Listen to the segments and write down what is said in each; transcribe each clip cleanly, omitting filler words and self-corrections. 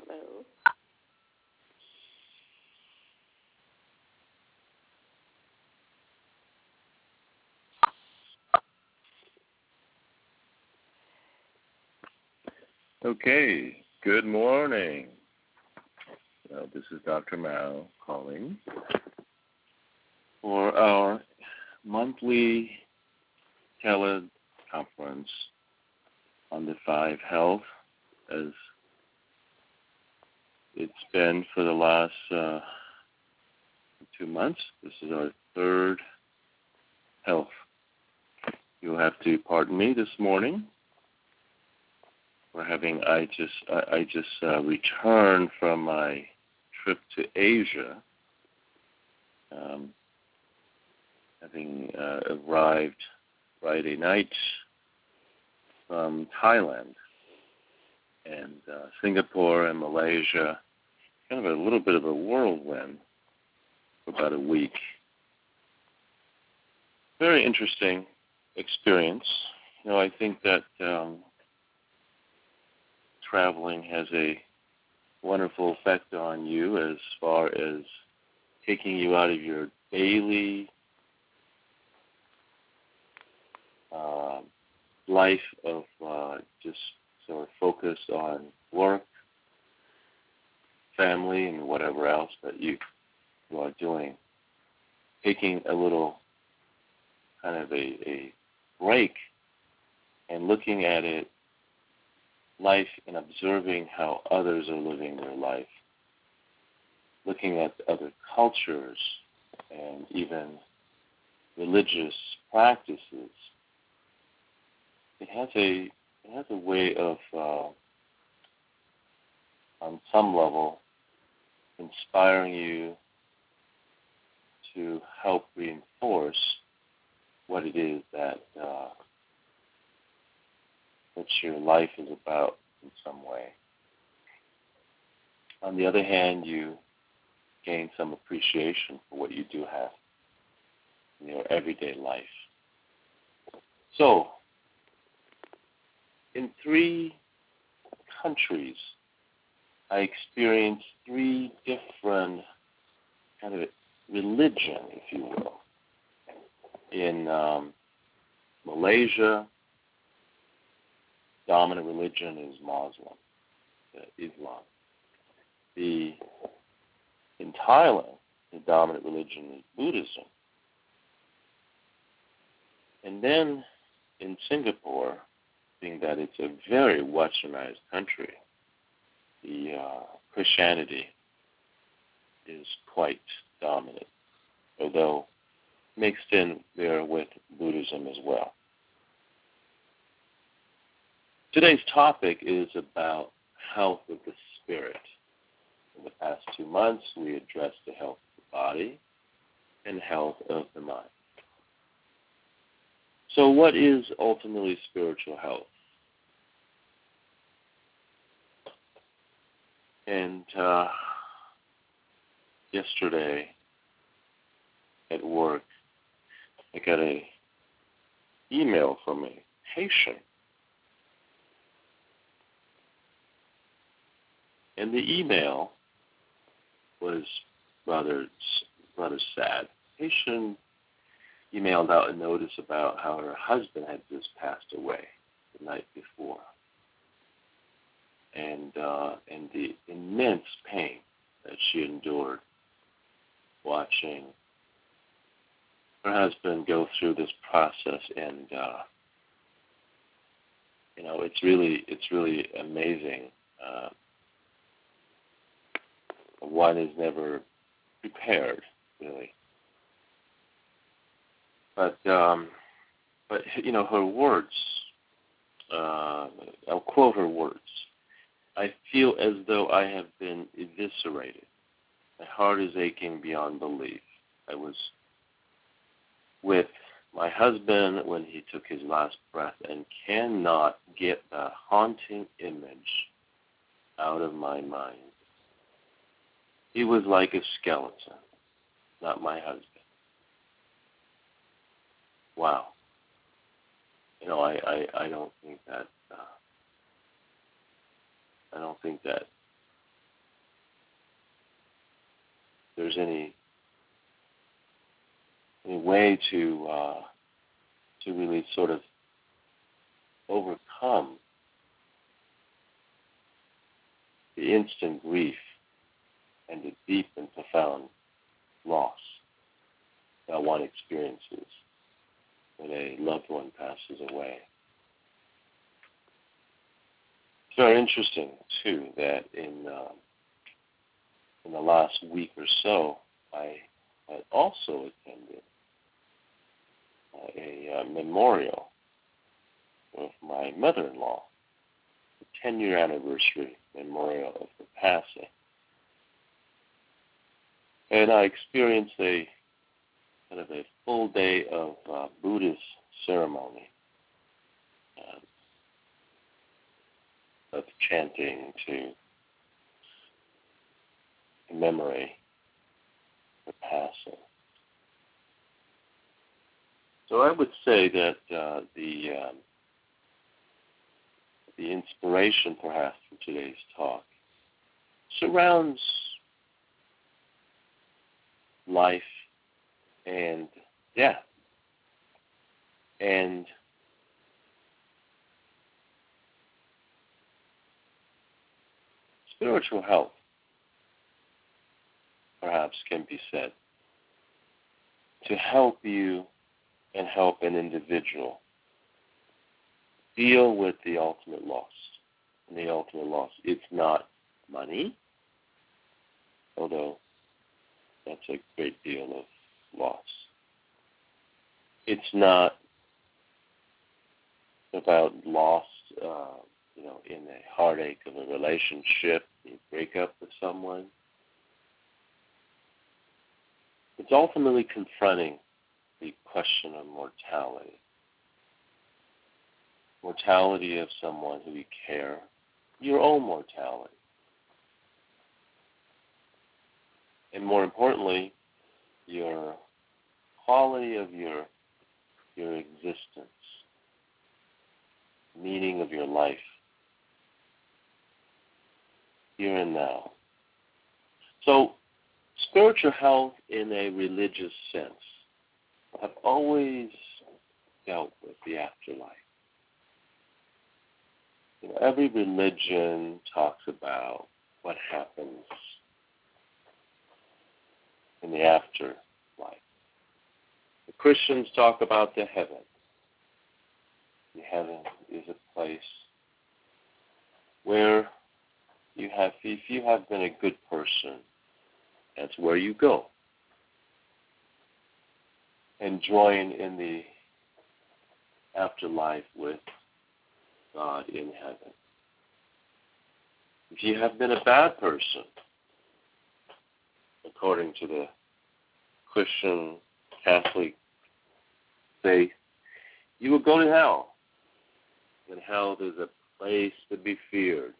Hello. Okay, good morning. This is Dr. Mao calling for our monthly teleconference on the 5 Health, as it's been for the last 2 months. This is our third health. You'll have to pardon me this morning. I just returned from my trip to Asia, having arrived Friday night from Thailand and Singapore and Malaysia. Kind of a little bit of a whirlwind for about a week. Very interesting experience. I think that traveling has a wonderful effect on you as far as taking you out of your daily life of just sort of focused on work, family, and whatever else that you are doing. Taking a little kind of a break and looking at life and observing how others are living their life, looking at other cultures and even religious practices. It has a way of, on some level, inspiring you to help reinforce what it is that your life is about in some way. On the other hand, you gain some appreciation for what you do have in your everyday life. So, in 3 countries, I experienced 3 different kind of religion, if you will. In Malaysia, dominant religion is Muslim, Islam. In Thailand, the dominant religion is Buddhism. And then in Singapore, being that it's a very westernized country, the Christianity is quite dominant, although mixed in there with Buddhism as well. Today's topic is about health of the spirit. In the past 2 months, we addressed the health of the body and health of the mind. So what is ultimately spiritual health? And yesterday at work, I got an email from a patient. And the email was rather sad. The patient emailed out a notice about how her husband had just passed away the night before, and the immense pain that she endured watching her husband go through this process. And it's really amazing. One is never prepared, really. But her words. I'll quote her words. I feel as though I have been eviscerated. My heart is aching beyond belief. I was with my husband when he took his last breath and cannot get the haunting image out of my mind. He was like a skeleton, not my husband. Wow. I don't think that there's any way to really sort of overcome the instant grief and the deep and profound loss that one experiences when a loved one passes away. It's very interesting, too, that in the last week or so, I had also attended a memorial of my mother-in-law, the 10-year anniversary memorial of her passing. And I experienced a kind of a full day of Buddhist ceremony, of chanting to commemorate her passing. So I would say that the inspiration, perhaps, for today's talk surrounds life and death, and spiritual health, perhaps, can be said to help you and help an individual deal with the ultimate loss. And the ultimate loss, it's not money, although that's a great deal of loss. It's not about loss, in a heartache of a relationship, you break up with someone. It's ultimately confronting the question of mortality. Mortality of someone who you care, your own mortality. And more importantly, your quality of your existence, meaning of your life, here and now. So, spiritual health in a religious sense have always dealt with the afterlife. Every religion talks about what happens in the afterlife. The Christians talk about the heaven. The heaven is a place where if you have been a good person, that's where you go and join in the afterlife with God in heaven. If you have been a bad person, according to the Christian Catholic faith, you will go to hell. And hell is a place to be feared.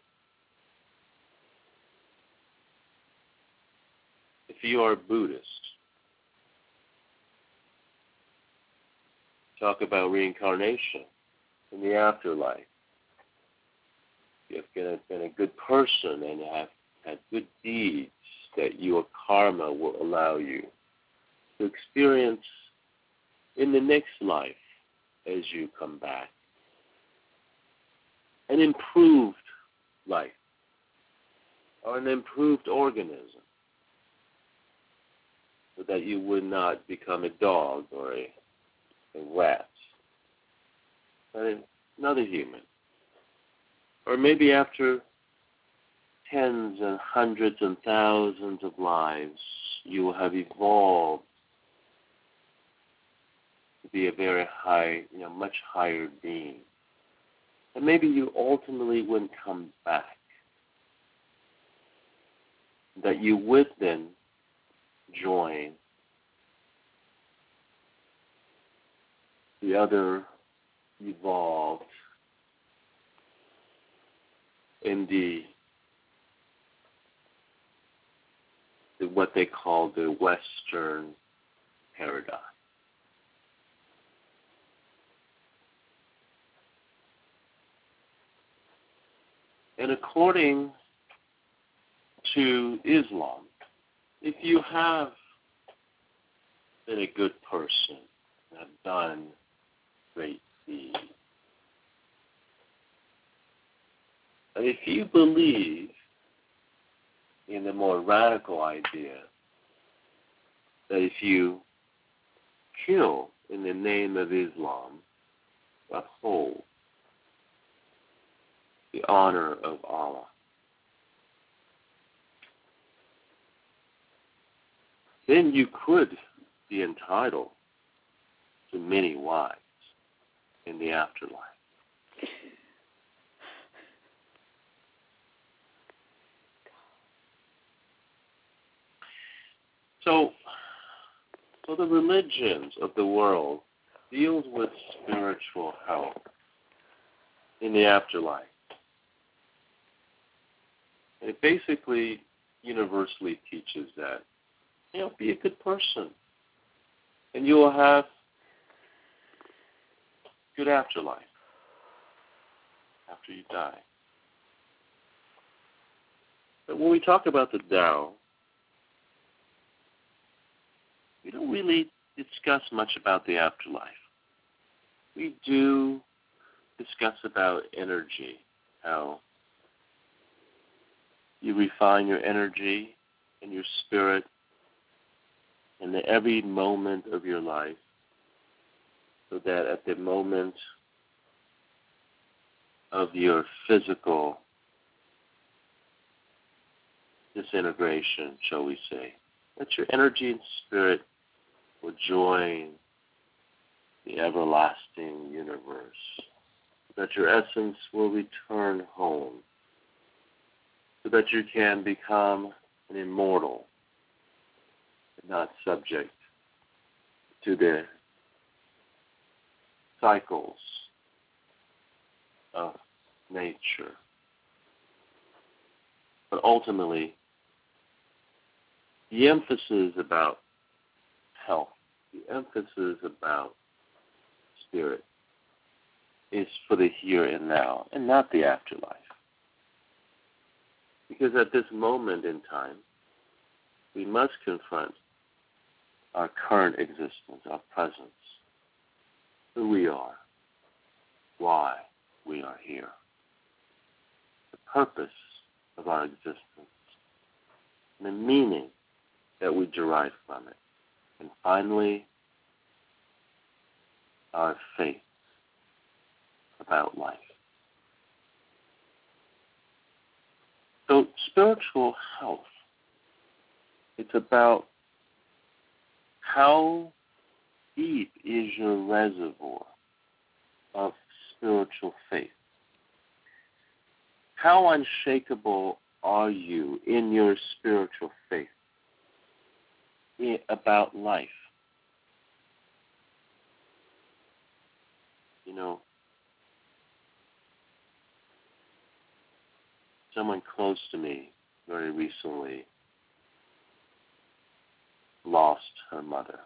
If you are Buddhist, talk about reincarnation in the afterlife. If you have been a good person and have had good deeds, that your karma will allow you to experience in the next life as you come back an improved life or an improved organism, so that you would not become a dog or a rat, but another human. Or maybe after tens and hundreds and thousands of lives, you will have evolved to be a very high, much higher being. And maybe you ultimately wouldn't come back. That you would then join the other evolved in the what they call the Western paradigm. And according to Islam, if you have been a good person and have done great deeds, and if you believe in the more radical idea that if you kill in the name of Islam, uphold the honor of Allah, then you could be entitled to many wives in the afterlife. So the religions of the world deals with spiritual health in the afterlife. And it basically universally teaches that, be a good person, and you will have good afterlife after you die. But when we talk about the Tao, we don't really discuss much about the afterlife. We do discuss about energy, how you refine your energy and your spirit in every moment of your life, so that at the moment of your physical disintegration, shall we say, that your energy and spirit will join the everlasting universe, that your essence will return home, so that you can become an immortal, not subject to the cycles of nature. But ultimately, the emphasis about health, the emphasis about spirit is for the here and now, and not the afterlife. Because at this moment in time, we must confront our current existence, our presence, who we are, why we are here, the purpose of our existence, and the meaning that we derive from it, and finally, our faith about life. So spiritual health, it's about how deep is your reservoir of spiritual faith? How unshakable are you in your spiritual faith about life? Someone close to me very recently lost her mother.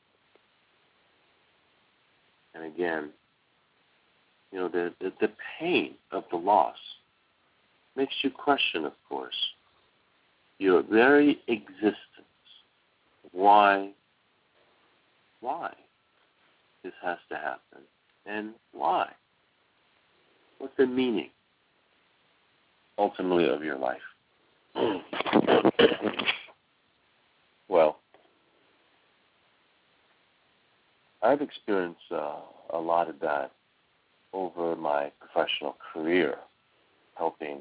And again, the pain of the loss makes you question, of course, your very existence. Why this has to happen, and why? What's the meaning, ultimately, of your life? Well, I've experienced a lot of that over my professional career, helping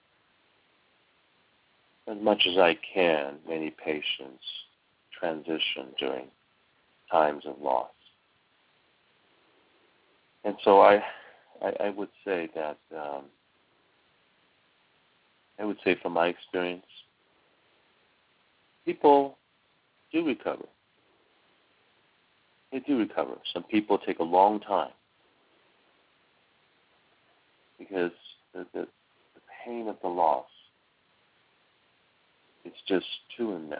as much as I can many patients transition during times of loss. And so I would say that, from my experience, people do recover. They do recover. Some people take a long time because the pain of the loss is just too immense.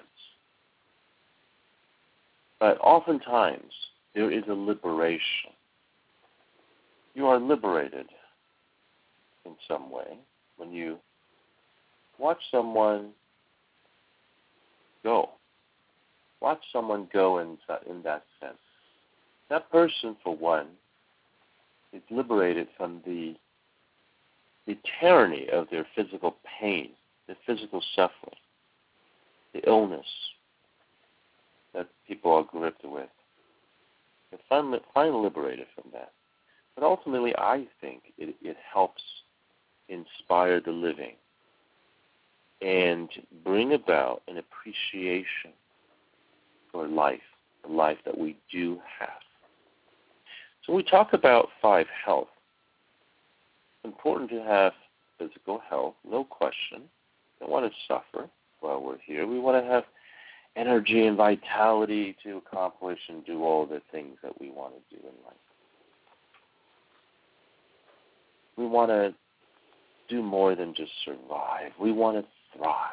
But oftentimes, there is a liberation. You are liberated in some way when you watch someone go, watch someone go in that sense. That person, for one, is liberated from the tyranny of their physical pain, the physical suffering, the illness that people are gripped with. They're finally liberated from that. But ultimately, I think it helps inspire the living and bring about an appreciation for life, the life that we do have. So we talk about 5 health. It's important to have physical health, no question. We don't want to suffer while we're here. We want to have energy and vitality to accomplish and do all the things that we want to do in life. We want to do more than just survive. We want to thrive.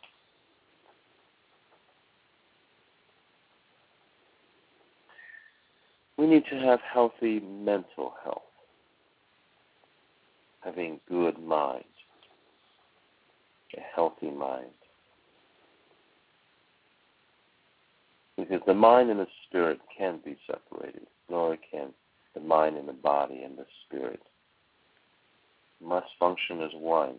We need to have healthy mental health, having good mind, a healthy mind. Because the mind and the spirit can't be separated, nor can the mind and the body and the spirit. Must function as one.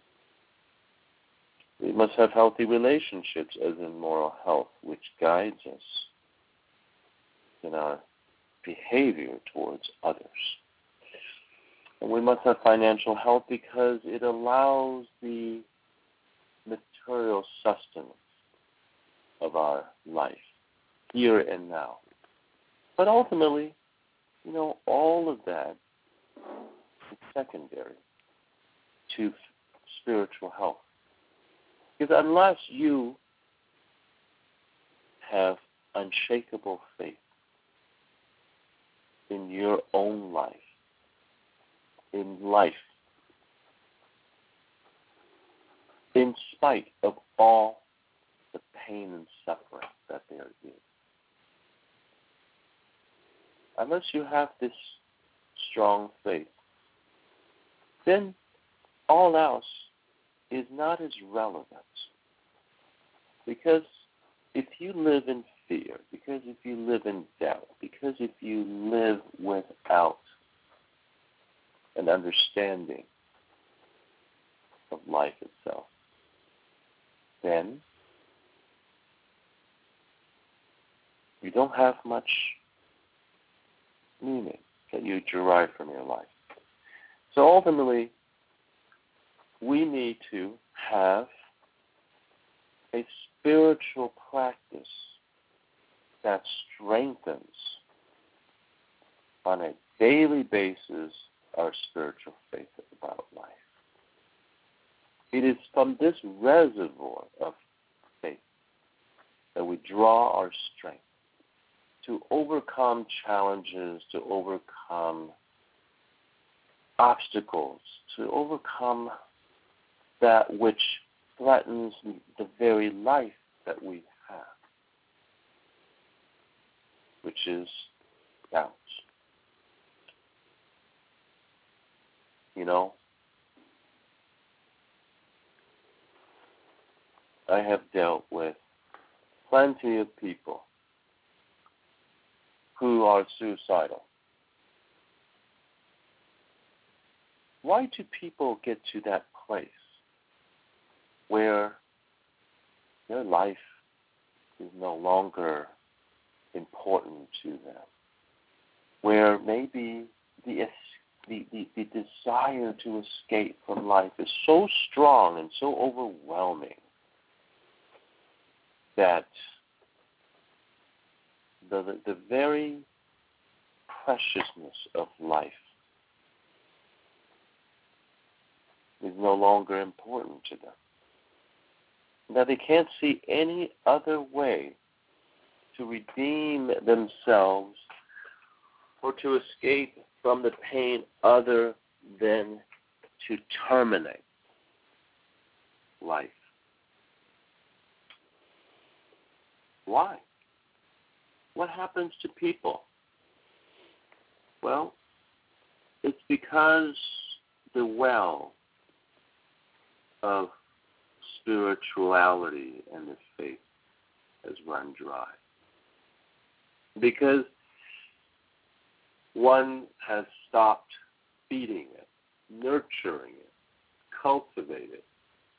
We must have healthy relationships as in moral health, which guides us in our behavior towards others. And we must have financial health because it allows the material sustenance of our life, here and now. But ultimately, all of that is secondary to spiritual health. Because unless you have unshakable faith in your own life, in life, in spite of all the pain and suffering that there is, unless you have this strong faith, then all else is not as relevant. Because if you live in fear, because if you live in doubt, because if you live without an understanding of life itself, then you don't have much meaning that you derive from your life. So ultimately, we need to have a spiritual practice that strengthens on a daily basis our spiritual faith about life. It is from this reservoir of faith that we draw our strength to overcome challenges, to overcome obstacles, to overcome that which threatens the very life that we have, which is doubt. I have dealt with plenty of people who are suicidal. Why do people get to that place where their life is no longer important to them, where maybe the desire to escape from life is so strong and so overwhelming that the very preciousness of life is no longer important to them, that they can't see any other way to redeem themselves or to escape from the pain other than to terminate life. Why? What happens to people? Well, it's because the well of spirituality and the faith has run dry. because one has stopped feeding it, nurturing it, cultivating it.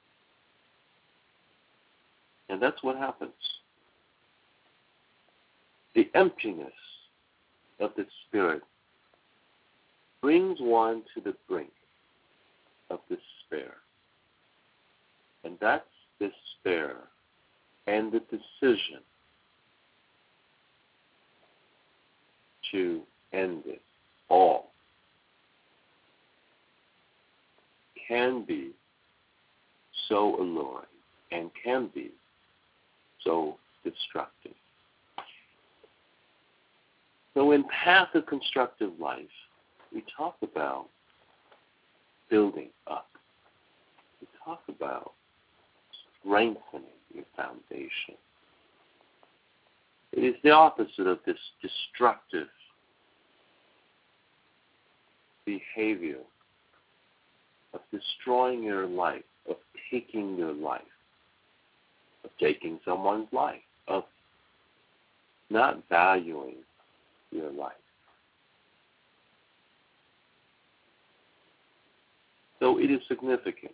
And that's what happens. The emptiness of the spirit brings one to the brink of despair. And that's despair and the decision to end it all can be so alluring and can be so destructive. So in Path of Constructive Life, we talk about building up. We talk about strengthening your foundation. It is the opposite of this destructive behavior of destroying your life, of taking your life, of taking someone's life, of not valuing your life. So it is significant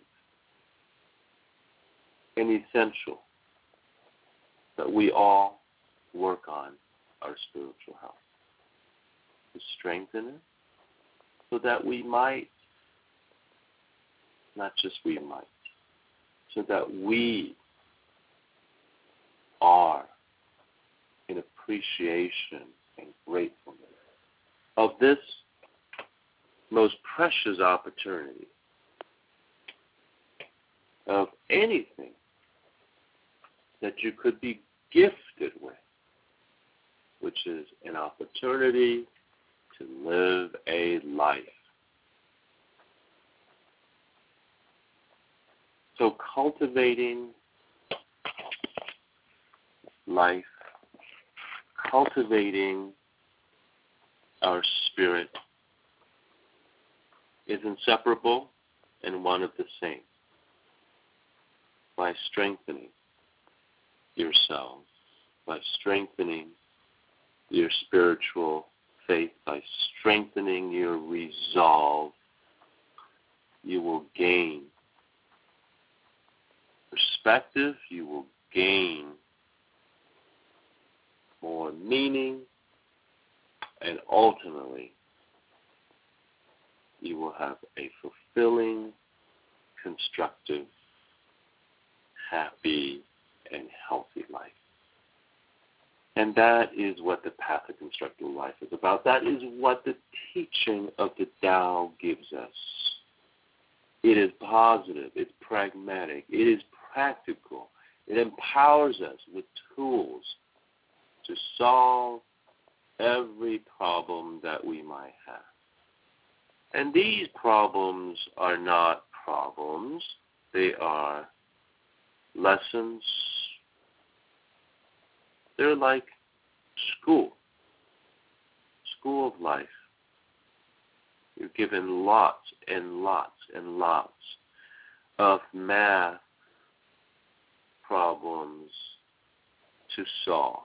and essential that we all work on our spiritual health, to strengthen it, so that we might, not just we might, so that we are in appreciation and gratefulness of this most precious opportunity of anything that you could be gifted with, which is an opportunity to live a life. So cultivating life, cultivating our spirit is inseparable and one of the same. By strengthening yourself, by strengthening your spiritual faith, by strengthening your resolve, you will gain perspective, you will gain more meaning, and ultimately you will have a fulfilling, constructive, happy, and healthy life. And that is what the Path of Constructive Life is about. That is what the teaching of the Tao gives us. It is positive, it's pragmatic, it is practical. It empowers us with tools to solve every problem that we might have. And these problems are not problems, they are lessons. They're like school of life. You're given lots and lots and lots of math problems to solve.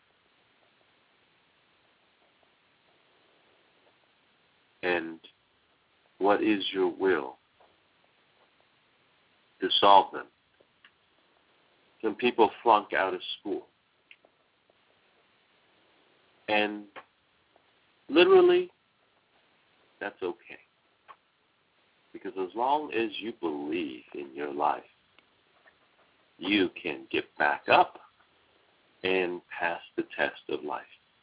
And what is your will to solve them? Some people flunk out of school. And literally, that's okay. Because as long as you believe in your life, you can get back up and pass the test of life.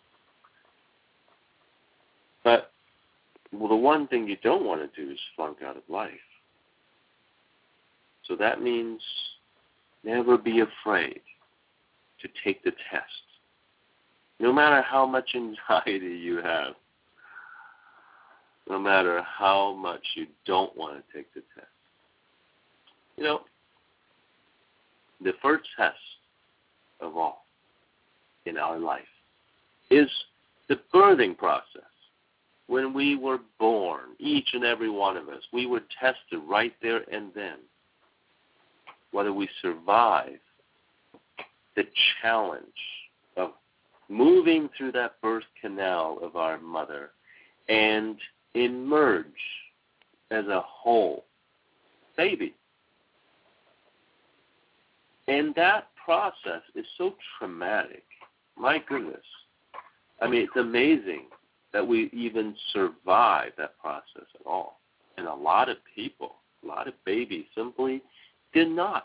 But the one thing you don't want to do is flunk out of life. So that means never be afraid to take the test. No matter how much anxiety you have, no matter how much you don't want to take the test. You know, the first test of all in our life is the birthing process. When we were born, each and every one of us, we were tested right there and then whether we survive the challenge of moving through that birth canal of our mother and emerge as a whole baby. And that process is so traumatic. My goodness. I mean, it's amazing that we even survive that process at all. And a lot of people, a lot of babies simply did not.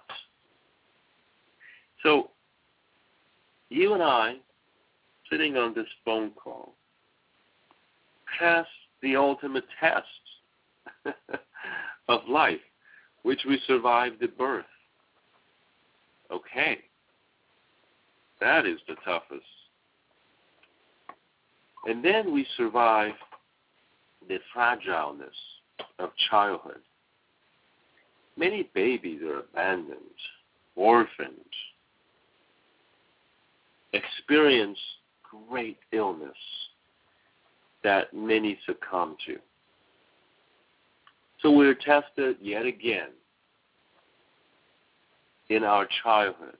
So you and I, sitting on this phone call, passed the ultimate test of life, which we survived the birth. Okay. That is the toughest. And then we survive the fragileness of childhood. Many babies are abandoned, orphaned, experience great illness that many succumb to. So we're tested yet again in our childhood.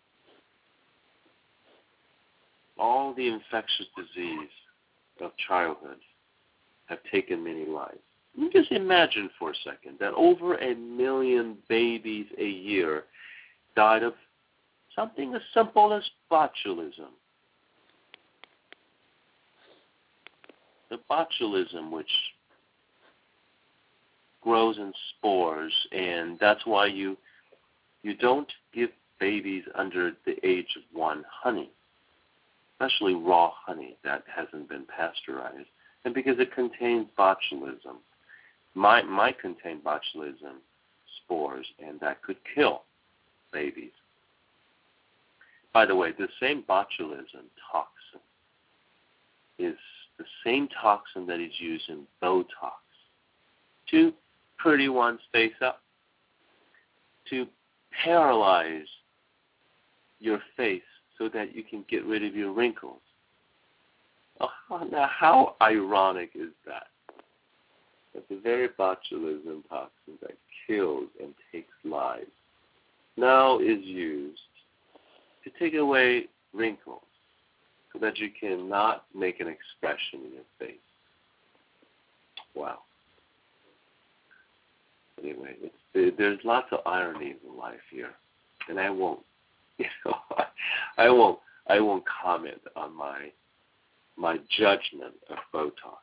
All the infectious disease of childhood have taken many lives. You just imagine for a second that over 1 million babies a year died of something as simple as botulism. The botulism, which grows in spores, and that's why you don't give babies under the age of 1 honey, especially raw honey that hasn't been pasteurized, and because it contains botulism. Might contain botulism spores, and that could kill babies. By the way, the same botulism toxin is the same toxin that is used in Botox to pretty one's face up, to paralyze your face so that you can get rid of your wrinkles. Oh, now, how ironic is that? That the very botulism toxin that kills and takes lives now is used to take away wrinkles so that you cannot make an expression in your face. Wow. Anyway, there's lots of ironies in life here, and I won't comment on my judgment of Botox.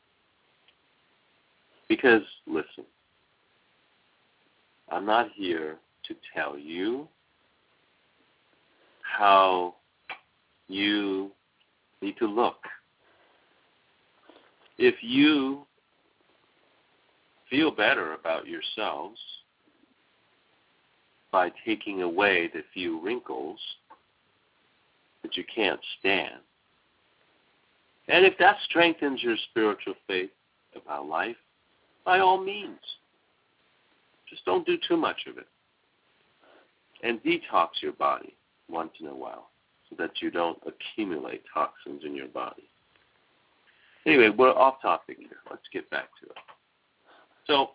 Because, listen, I'm not here to tell you how you need to look. If you feel better about yourselves by taking away the few wrinkles that you can't stand, and if that strengthens your spiritual faith about life, by all means, just don't do too much of it. And detox your body once in a while so that you don't accumulate toxins in your body. Anyway, we're off topic here. Let's get back to it. So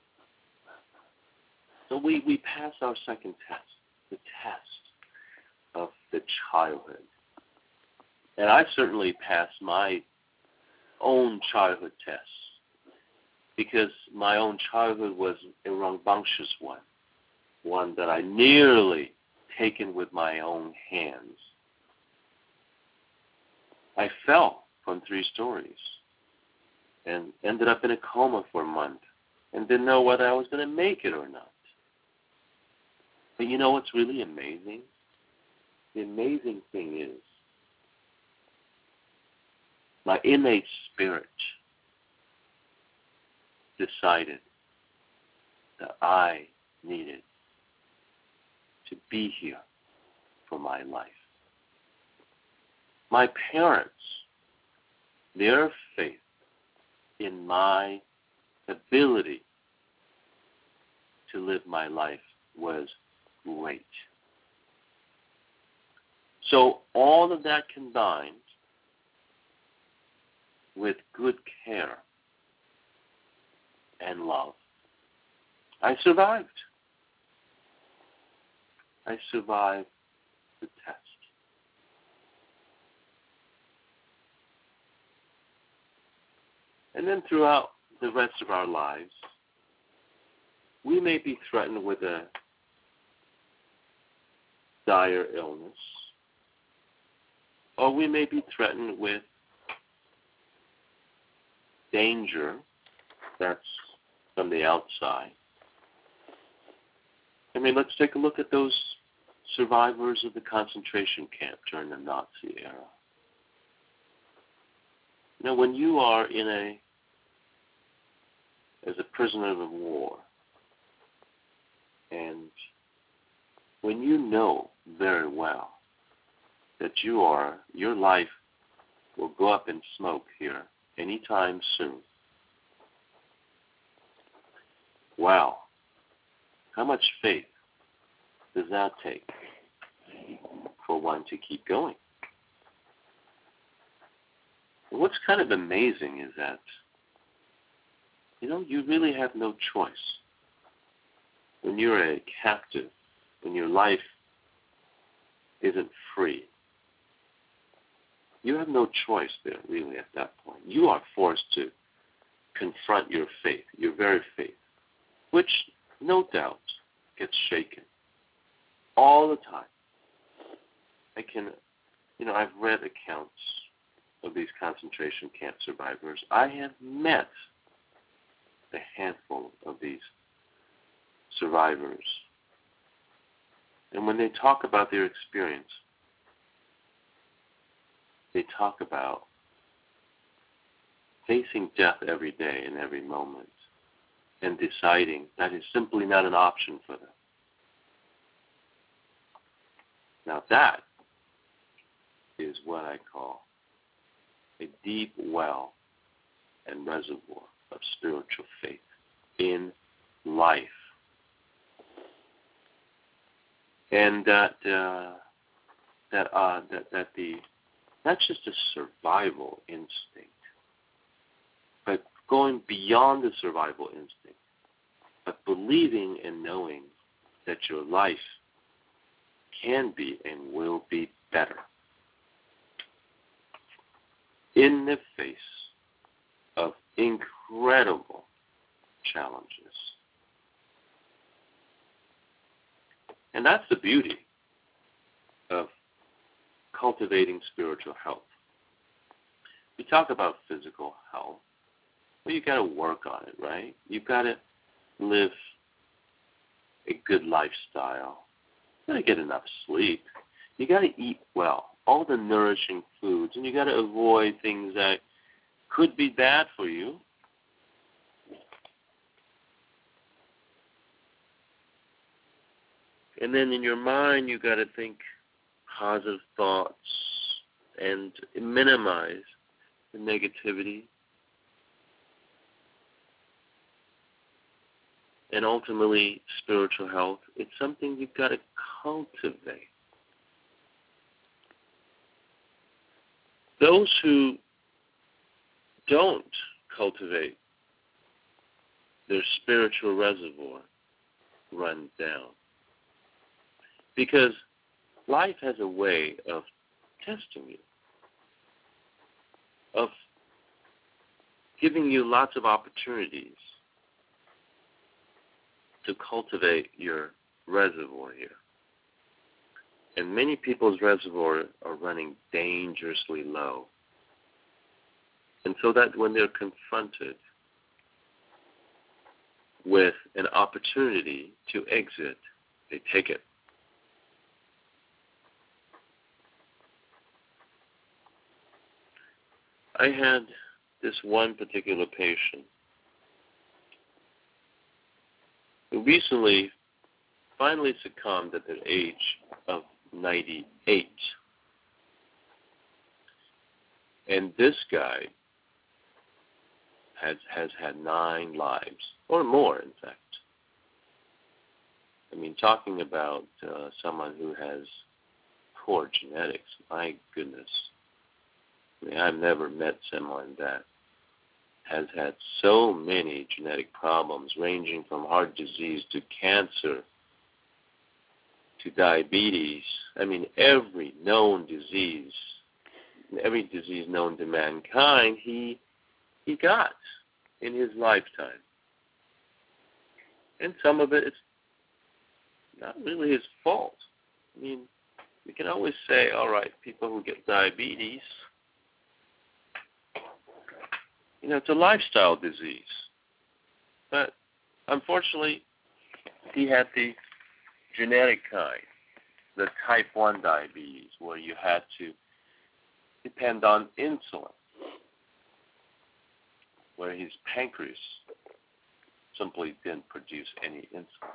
we pass our second test, the test of the childhood. And I certainly passed my own childhood tests because my own childhood was a rambunctious one that I nearly taken with my own hands. I fell from 3 stories and ended up in a coma for a month and didn't know whether I was going to make it or not. But you know what's really amazing? The amazing thing is my innate spirit decided that I needed to be here for my life. My parents, their faith in my ability to live my life was great. So all of that combined with good care and love, I survived. I survived the test. And then throughout the rest of our lives, we may be threatened with a dire illness, or we may be threatened with danger that's from the outside. I mean, let's take a look at those survivors of the concentration camp during the Nazi era. Now, when you are as a prisoner of war, and when you know very well that your life will go up in smoke here anytime soon, wow, how much faith does that take for one to keep going? And what's kind of amazing is that, you really have no choice. When you're a captive, when your life isn't free, you have no choice there, really, at that point. You are forced to confront your faith, your very faith, which, no doubt, gets shaken all the time. I've read accounts of these concentration camp survivors. I have met a handful of these survivors. And when they talk about their experience, they talk about facing death every day and every moment and deciding that is simply not an option for them. Now that is what I call a deep well and reservoir of spiritual faith in life. And that's just a survival instinct, but going beyond the survival instinct, but believing and knowing that your life can be and will be better in the face of incredible challenges. And that's the beauty of cultivating spiritual health. We talk about physical health. Well, you got to work on it, right? You've got to live a good lifestyle. You got to get enough sleep. You got to eat well, all the nourishing foods, and you got to avoid things that could be bad for you. And then in your mind, you got to think positive thoughts and minimize the negativity. And ultimately, spiritual health, it's something you've got to cultivate. Those who don't cultivate their spiritual reservoir run down. Because life has a way of testing you, of giving you lots of opportunities to cultivate your reservoir here. And many people's reservoir are running dangerously low. And so that when they're confronted with an opportunity to exit, they take it. I had this one particular patient who recently finally succumbed at the age of 98. And this guy has had 9 lives, or more, in fact. I mean, talking about someone who has poor genetics, my goodness. I mean, I've never met someone that has had so many genetic problems, ranging from heart disease to cancer to diabetes. I mean, every known disease, every disease known to mankind, he he got in his lifetime. And some of it is not really his fault. I mean, we can always say, all right, people who get diabetes, it's a lifestyle disease. But unfortunately, he had the genetic kind, the type 1 diabetes, where you had to depend on insulin, where his pancreas simply didn't produce any insulin.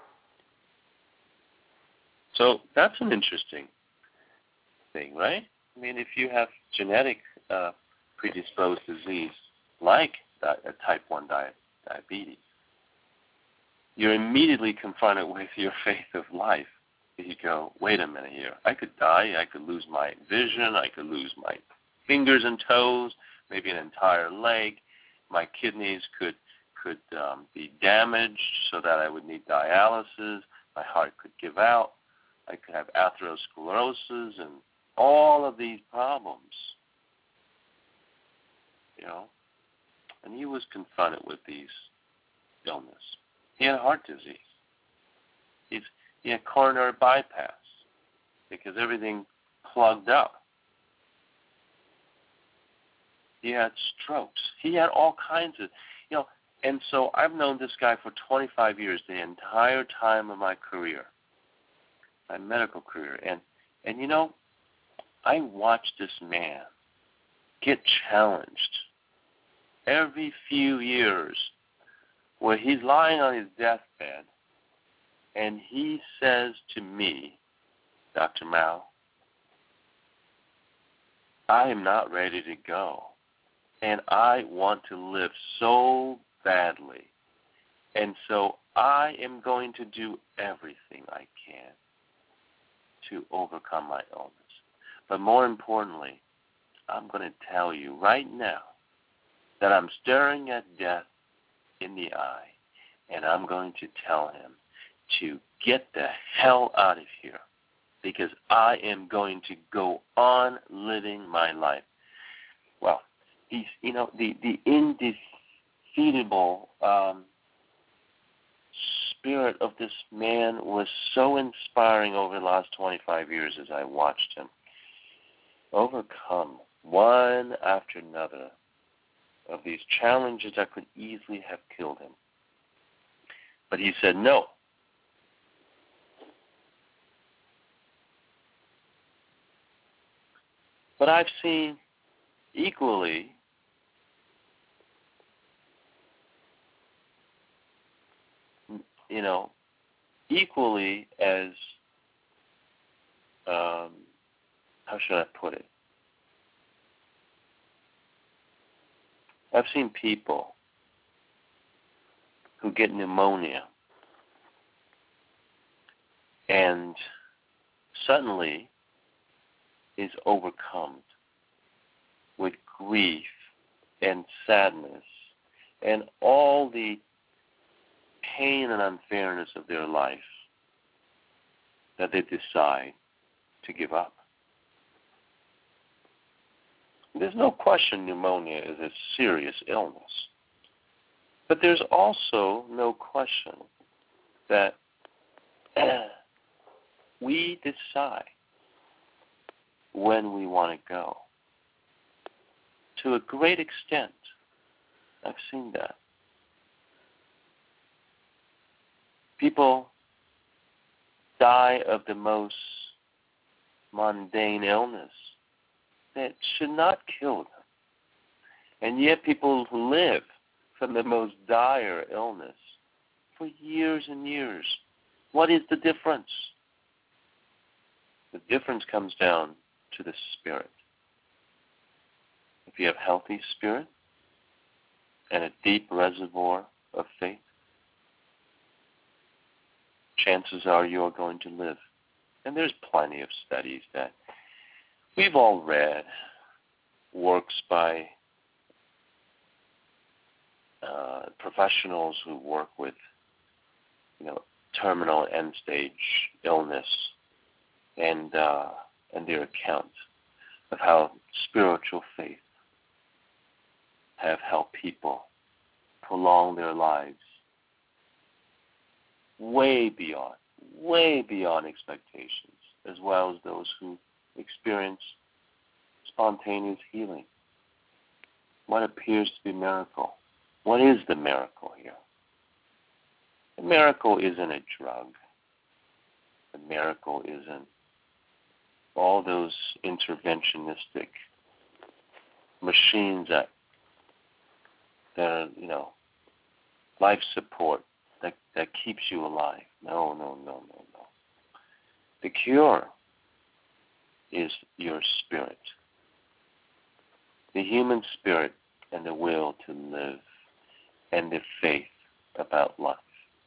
So that's an interesting thing, right? I mean, if you have genetic predisposed disease like a type 1 diabetes, you're immediately confronted with your faith of life. You go, wait a minute here. I could die. I could lose my vision. I could lose my fingers and toes, maybe an entire leg. My kidneys could be damaged so that I would need dialysis. My heart could give out. I could have atherosclerosis and all of these problems. And he was confronted with these illness. He had heart disease. He had coronary bypass because everything plugged up. He had strokes. He had all kinds of, and so I've known this guy for 25 years, the entire time of my career, my medical career. And I watched this man get challenged every few years where he's lying on his deathbed and he says to me, Dr. Mao, I am not ready to go. And I want to live so badly. And so I am going to do everything I can to overcome my illness. But more importantly, I'm going to tell you right now that I'm staring at death in the eye, and I'm going to tell him to get the hell out of here because I am going to go on living my life. Well, he's, the indefeatable spirit of this man was so inspiring over the last 25 years as I watched him overcome one after another of these challenges that could easily have killed him. But he said no. But I've seen equally as, how should I put it? I've seen people who get pneumonia and suddenly is overcome with grief and sadness and all the pain and unfairness of their life that they decide to give up. There's no question pneumonia is a serious illness. But there's also no question that we decide when we want to go. To a great extent, I've seen that. People die of the most mundane illness that should not kill them. And yet people live from the most dire illness for years and years. What is the difference? The difference comes down to the spirit. If you have healthy spirit and a deep reservoir of faith, chances are you're going to live. And there's plenty of studies that we've all read, works by professionals who work with, terminal end-stage illness, and their account of how spiritual faith have helped people prolong their lives way beyond expectations, as well as those who experience spontaneous healing. What appears to be a miracle? What is the miracle here? The miracle isn't a drug. The miracle isn't all those interventionistic machines that are, life support that keeps you alive. No. The cure is your spirit, the human spirit, and the will to live, and the faith about life.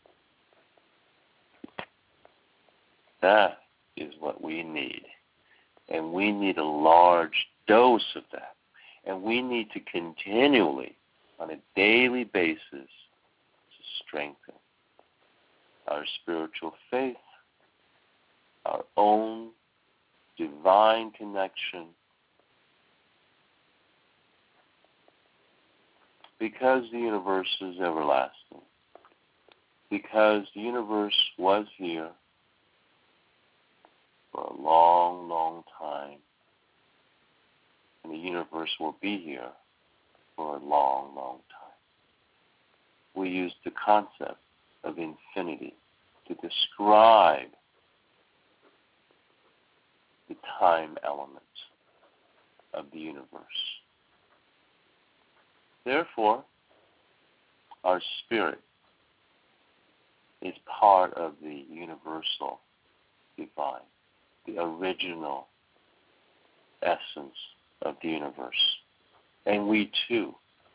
That is what we need. And we need a large dose of that. And we need to continually, on a daily basis, to strengthen our spiritual faith, our own divine connection, because the universe is everlasting, because the universe was here for a long, long time, and the universe will be here for a long, long time. We use the concept of infinity to describe the time element of the universe. Therefore, our spirit is part of the universal divine, the original essence of the universe. And we too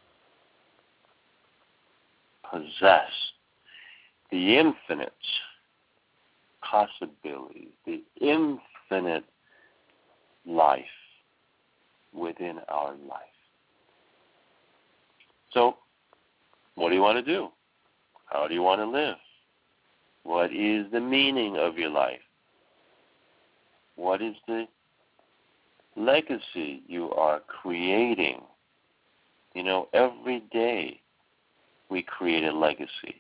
possess the infinite possibility, the infinite life within our life. So, what do you want to do? How do you want to live? What is the meaning of your life? What is the legacy you are creating? Every day we create a legacy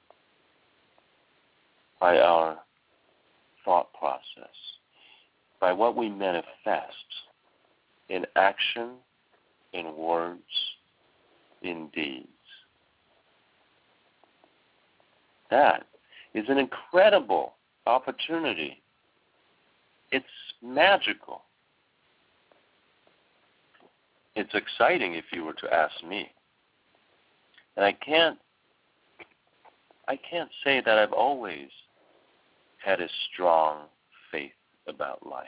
by our thought process, by what we manifest in action, in words, in deeds. That is an incredible opportunity. It's magical. It's exciting if you were to ask me. And I can't say that I've always had a strong faith about life.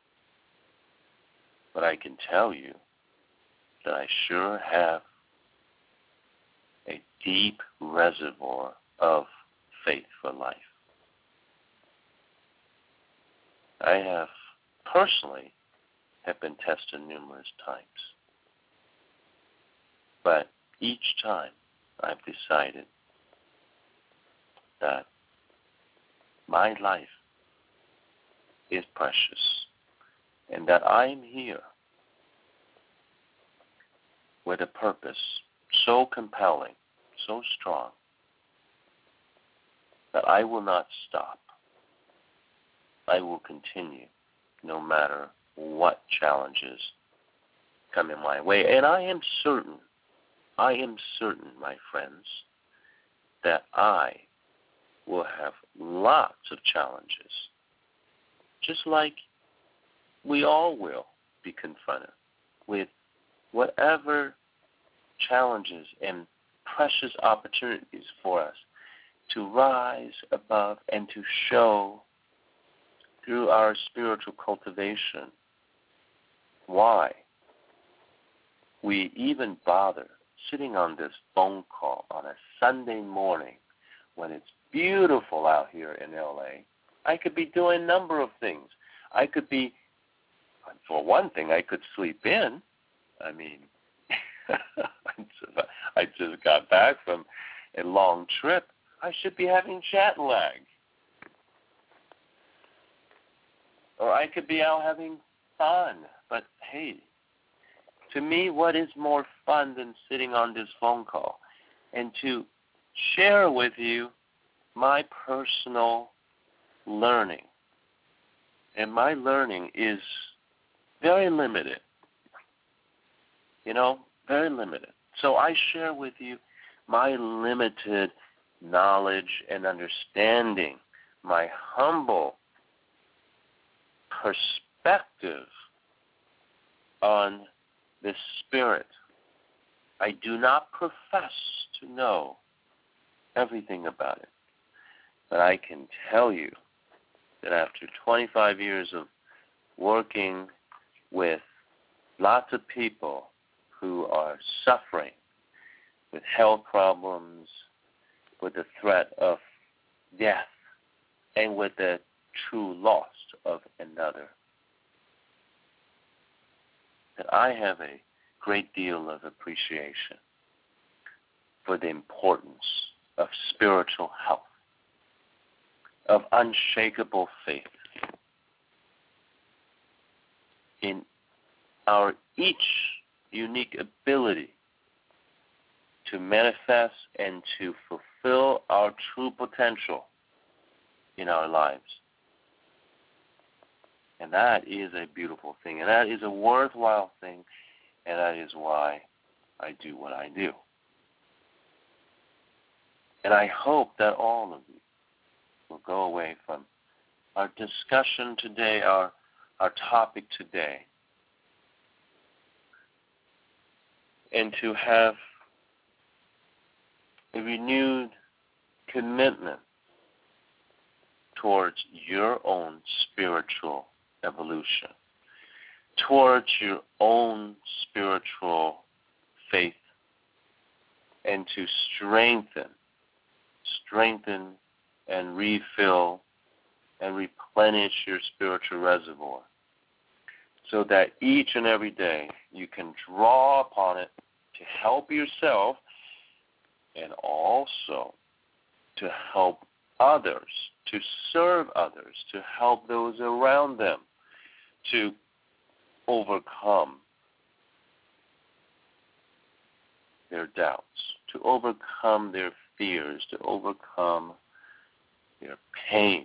But I can tell you that I sure have a deep reservoir of faith for life. I have personally been tested numerous times. But each time I've decided that my life is precious and that I am here with a purpose so compelling, so strong, that I will not stop. I will continue no matter what challenges come in my way. And I am certain, my friends, that I will have lots of challenges, just like we all will be confronted with whatever challenges and precious opportunities for us to rise above and to show through our spiritual cultivation why we even bother sitting on this phone call on a Sunday morning when it's beautiful out here in LA. I could be doing a number of things. I could be, for one thing, I could sleep in. I mean, I just got back from a long trip. I should be having jet lag. Or I could be out having fun. But hey, To me, what is more fun than sitting on this phone call and to share with you my personal learning? And my learning is very limited, very limited. So I share with you my limited knowledge and understanding, my humble perspective on the Spirit. I do not profess to know everything about it, but I can tell you that after 25 years of working with lots of people who are suffering with health problems, with the threat of death, and with the true loss of another, that I have a great deal of appreciation for the importance of spiritual health, of unshakable faith in our each unique ability to manifest and to fulfill our true potential in our lives. And that is a beautiful thing, and that is a worthwhile thing, and that is why I do what I do. And I hope that all of you will go away from our discussion today, our topic today, and to have a renewed commitment towards your own spiritual evolution, towards your own spiritual faith, and to strengthen and refill and replenish your spiritual reservoir, so that each and every day you can draw upon it to help yourself and also to help others, to serve others, to help those around them, to overcome their doubts, to overcome their fears, to overcome their pains.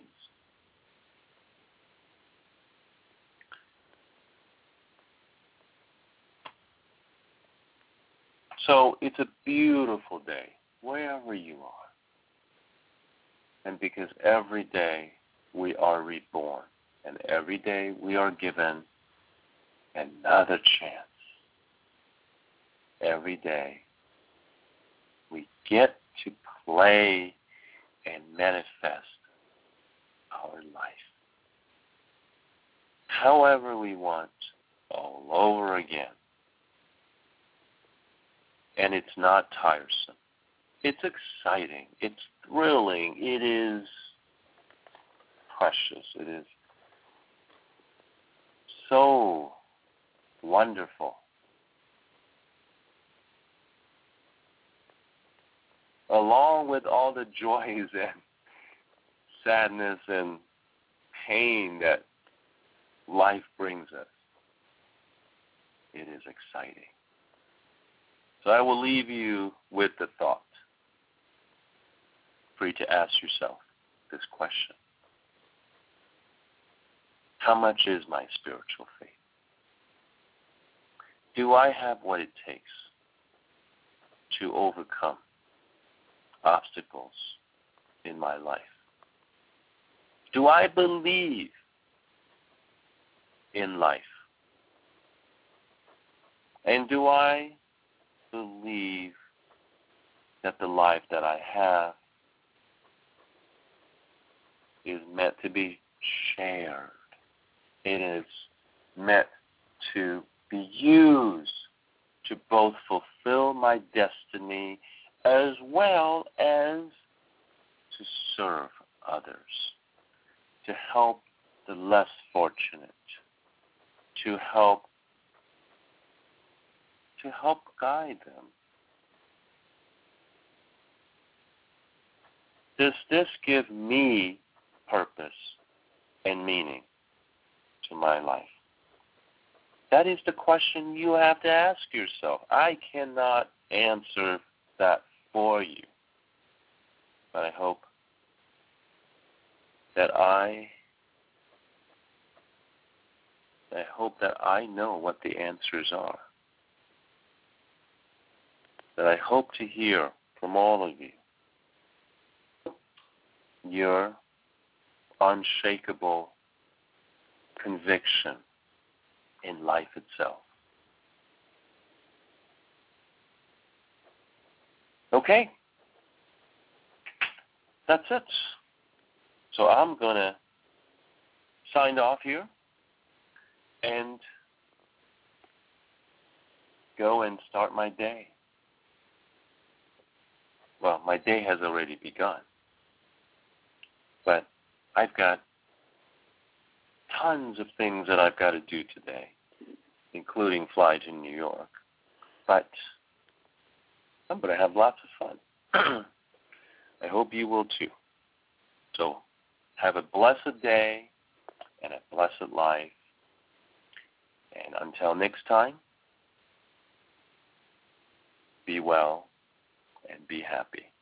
So it's a beautiful day, wherever you are. And because every day we are reborn, and every day we are given another chance. Every day we get to play and manifest our life however we want, all over again. And it's not tiresome. It's exciting. It's thrilling. It is precious. It is so wonderful. Along with all the joys and sadness and pain that life brings us, it is exciting. So I will leave you with the thought, for you to ask yourself this question: how much is my spiritual faith? Do I have what it takes to overcome obstacles in my life? Do I believe in life? And do I believe that the life that I have is meant to be shared? It is meant to be used to both fulfill my destiny as well as to serve others, to help the less fortunate, to help guide them. Does this give me purpose and meaning to my life? That is the question you have to ask yourself. I cannot answer that for you. But I hope that I know what the answers are. That I hope to hear from all of you your unshakable conviction in life itself. Okay. That's it. So I'm going to sign off here and go and start my day. Well, my day has already begun. But I've got tons of things that I've got to do today, including fly to New York. But I'm going to have lots of fun. I hope you will too. So have a blessed day and a blessed life. And until next time, be well and be happy.